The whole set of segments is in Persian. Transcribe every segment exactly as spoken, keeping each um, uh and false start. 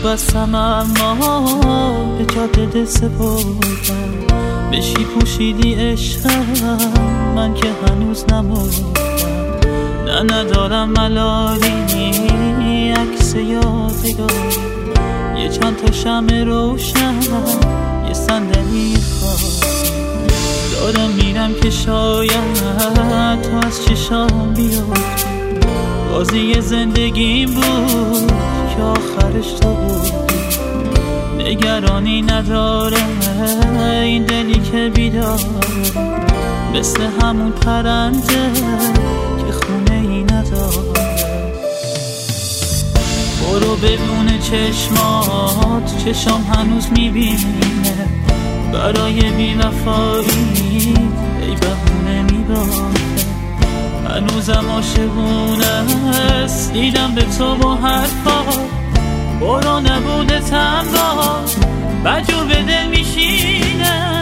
بستم اما به جاده دل سپردم، بشی پوشیدی عشقم من که هنوز نمردم. نه ندارم ملالی عکس یادگاری، یه چند تا شمع روشن یه صندلی خالی دارم میرم که شاید تو از چشام بیفتی. بازی زندگیم بود که آخرش تو بودی، نگرانی نداره این دلی که بیداره، مثل همون پرنده که خونه ای نداره. برو بدون چشمات چشم هنوز میبینه، برای بی‌وفایی ای بهونه میبافه. هنوزم عاشقونه است دیدم به تو با حرفا، برو نبوده تنها بجور به دل میشینه.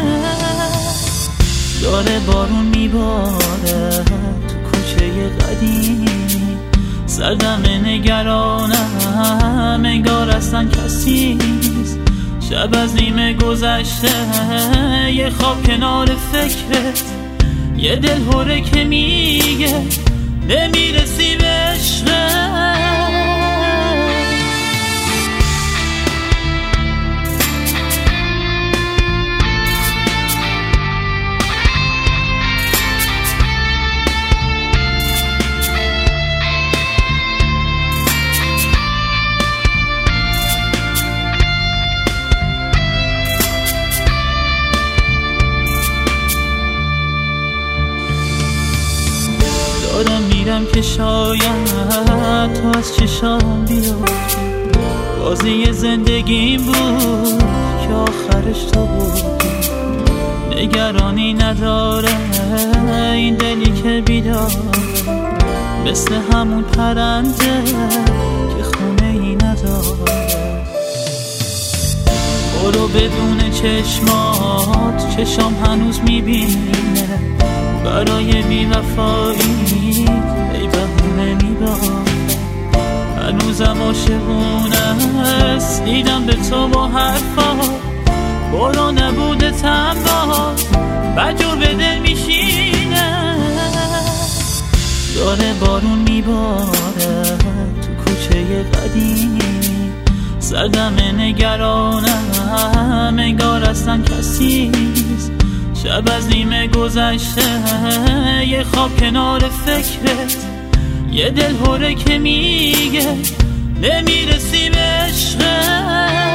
داره بارون میباره تو کوچه قدیمی، سردم نگرانم انگار اصلا کسی نیست. شب از نیمه گذشته یه خواب کنار فکرت، یه دل هوره که میگه نمیرسی به عشقت. دارم میرم که شاید تو از چشام بیفتی. بازی زندگیم بود که آخرش تو بودی، نگرانی نداره این دلی که بیداره، مثل همون پرنده که خونه ای نداره. برو بدون چشمات چشم هنوز میبینه، برای بی‌وفایی ای بهونه میبافه. هنوزم عاشقونه است دیدم به تو با حرفا، برو نبوده تنها بجور به دل میشینه. داره بارون میباره تو کوچه قدیمی، سردم نگرانم انگار اصلا کسی نیست. شب از نیمه گذشته یه خواب کنار فکرت، یه دل هوره که میگه نمیرسی به عشقت.